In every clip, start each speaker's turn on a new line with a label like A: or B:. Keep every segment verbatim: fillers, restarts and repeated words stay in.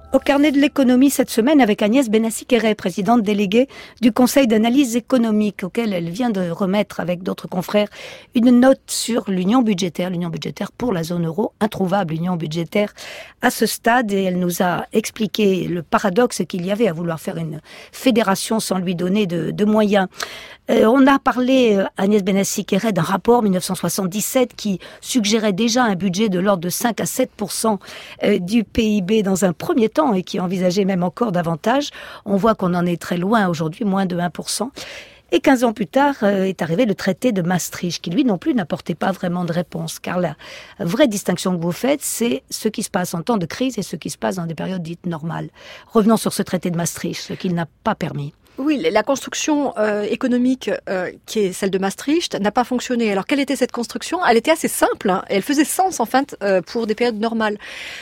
A: Au carnet de l'économie cette semaine avec Agnès Benassi-Kéré, présidente déléguée du Conseil d'analyse économique, auquel elle vient de remettre avec d'autres confrères une note sur l'union budgétaire, l'union budgétaire pour la zone euro, introuvable union budgétaire à ce stade. Et elle nous a expliqué le paradoxe qu'il y avait à vouloir faire une fédération sans lui donner de, de moyens. Euh, on a parlé, Agnès Benassi-Kéré, d'un rapport mille neuf cent soixante-dix-sept qui suggérait déjà un budget de l'ordre de cinq à sept pour cent du P I B dans un premier temps et qui envisageait même encore davantage. On voit qu'on en est très loin aujourd'hui, moins de un pour cent. Et quinze ans plus tard euh, est arrivé le traité de Maastricht, qui lui non plus n'apportait pas vraiment de réponse. Car la vraie distinction que vous faites, c'est ce qui se passe en temps de crise et ce qui se passe dans des périodes dites normales. Revenons sur ce traité de Maastricht, ce qu'il n'a pas permis.
B: Oui, la construction euh, économique euh, qui est celle de Maastricht n'a pas fonctionné. Alors, quelle était cette construction ? Elle était assez simple, hein, et elle faisait sens en fait euh, pour des périodes normales.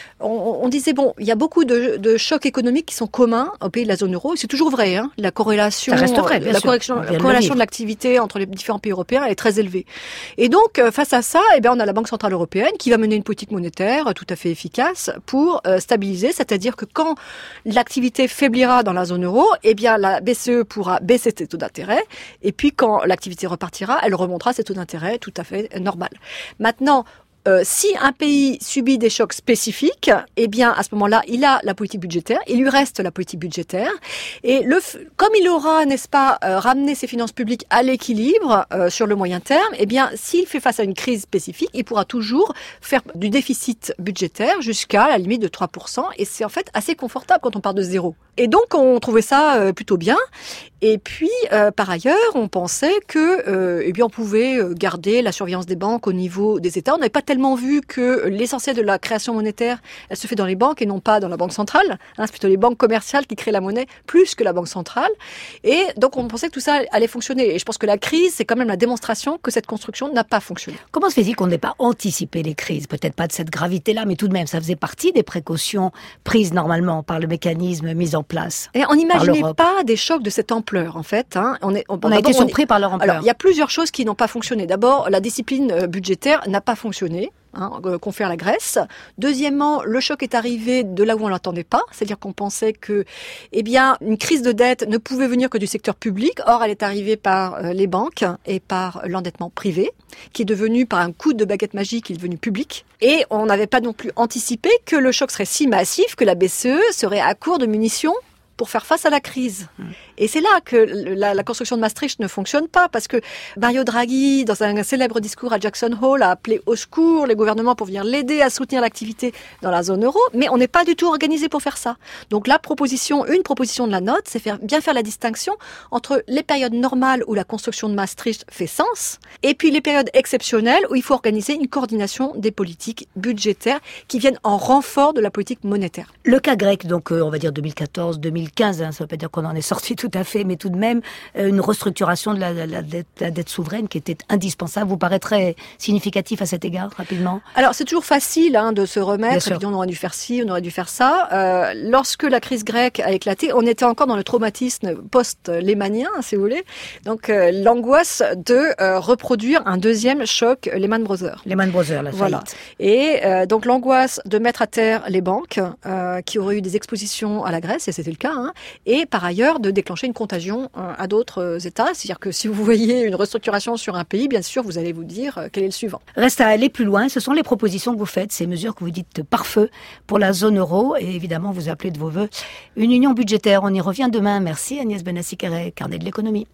B: On, on disait, bon, il y a beaucoup de, de chocs économiques qui sont communs aux pays de la zone euro, et c'est toujours vrai, hein, la corrélation,
A: ça reste vrai, bien
B: la
A: sûr.
B: corrélation, la corrélation de l'activité entre les différents pays européens elle est très élevée. Et donc, euh, face à ça, eh bien, on a la Banque Centrale Européenne qui va mener une politique monétaire tout à fait efficace pour euh, stabiliser, c'est-à-dire que quand l'activité faiblira dans la zone euro, eh bien, la B C E pourra baisser ses taux d'intérêt, et puis quand l'activité repartira, elle remontera ses taux d'intérêt tout à fait normal. Maintenant, Euh, si un pays subit des chocs spécifiques, eh bien, à ce moment-là, il a la politique budgétaire, il lui reste la politique budgétaire. Et le, comme il aura, n'est-ce pas, euh, ramené ses finances publiques à l'équilibre euh, sur le moyen terme, eh bien, s'il fait face à une crise spécifique, il pourra toujours faire du déficit budgétaire jusqu'à la limite de trois pour cent. Et c'est en fait assez confortable quand on part de zéro. Et donc, on trouvait ça euh, plutôt bien. Et puis, euh, par ailleurs, on pensait que, euh, eh bien, on pouvait garder la surveillance des banques au niveau des États. On n'avait pas tellement vu que l'essentiel de la création monétaire, elle se fait dans les banques et non pas dans la banque centrale. Hein, c'est plutôt les banques commerciales qui créent la monnaie plus que la banque centrale. Et donc, on pensait que tout ça allait fonctionner. Et je pense que la crise, c'est quand même la démonstration que cette construction n'a pas fonctionné.
A: Comment se fait-il qu'on n'ait pas anticipé les crises ? Peut-être pas de cette gravité-là, mais tout de même, ça faisait partie des précautions prises normalement par le mécanisme mis en place.
B: Et on n'imaginait pas des chocs de cette ampleur, en fait. Hein. On, est,
A: on, on a été surpris est... par leur ampleur.
B: Alors, il y a plusieurs choses qui n'ont pas fonctionné. D'abord, la discipline budgétaire n'a pas fonctionné. Hein, confère la Grèce. Deuxièmement, le choc est arrivé de là où on l'attendait pas, c'est-à-dire qu'on pensait que, eh bien, une crise de dette ne pouvait venir que du secteur public. Or, elle est arrivée par euh, les banques et par l'endettement privé, qui est devenu par un coup de baguette magique, qui est devenu public. Et on n'avait pas non plus anticipé que le choc serait si massif que la B C E serait à court de munitions pour faire face à la crise. Mmh. Et c'est là que la, la construction de Maastricht ne fonctionne pas, parce que Mario Draghi, dans un célèbre discours à Jackson Hole, a appelé au secours les gouvernements pour venir l'aider à soutenir l'activité dans la zone euro, mais on n'est pas du tout organisé pour faire ça. Donc la proposition, une proposition de la note, c'est faire, bien faire la distinction entre les périodes normales où la construction de Maastricht fait sens, et puis les périodes exceptionnelles où il faut organiser une coordination des politiques budgétaires qui viennent en renfort de la politique monétaire.
A: Le cas grec, donc euh, on va dire deux mille quatorze deux mille quinze, hein, ça ne veut pas dire qu'on en est sorti tout à fait, mais tout de même, euh, une restructuration de la, la, la, dette, la dette souveraine qui était indispensable, vous paraît très significatif à cet égard, rapidement ?
B: Alors, c'est toujours facile hein, de se remettre, et puis on aurait dû faire ci, on aurait dû faire ça. Euh, lorsque la crise grecque a éclaté, on était encore dans le traumatisme post-lehmanien, si vous voulez, donc euh, l'angoisse de euh, reproduire un deuxième choc Lehman Brothers.
A: Lehman Brothers, la faillite.
B: Voilà. Et euh, donc l'angoisse de mettre à terre les banques euh, qui auraient eu des expositions à la Grèce, et c'était le cas, hein, et par ailleurs de déclencher une contagion euh, à d'autres euh, États. C'est-à-dire que si vous voyez une restructuration sur un pays, bien sûr, vous allez vous dire euh, quel est le suivant.
A: Reste à aller plus loin. Ce sont les propositions que vous faites, ces mesures que vous dites pare-feu pour la zone euro. Et évidemment, vous appelez de vos voeux une union budgétaire. On y revient demain. Merci Agnès Benassi-Kéré, carnet de l'économie.